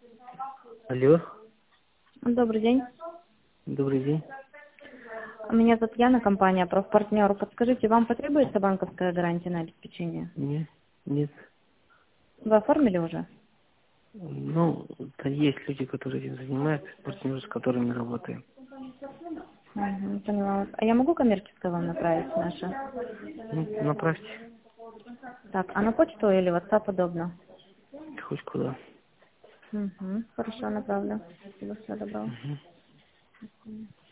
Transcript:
Алло, Добрый день. добрый день. Меня зовут Яна, компания «Профпартнер». Подскажите, вам потребуется банковская гарантия на обеспечение? Нет, нет. Вы оформили уже? Ну, да есть люди, которые этим занимаются, партнеры, с которыми работаем. Угу, поняла вас. А я могу коммерческое вам направить наше? Ну, направьте Так, а на почту или WhatsApp удобно? хоть куда. Угу, хорошо, направлю. Спасибо, всего доброго. Мгм.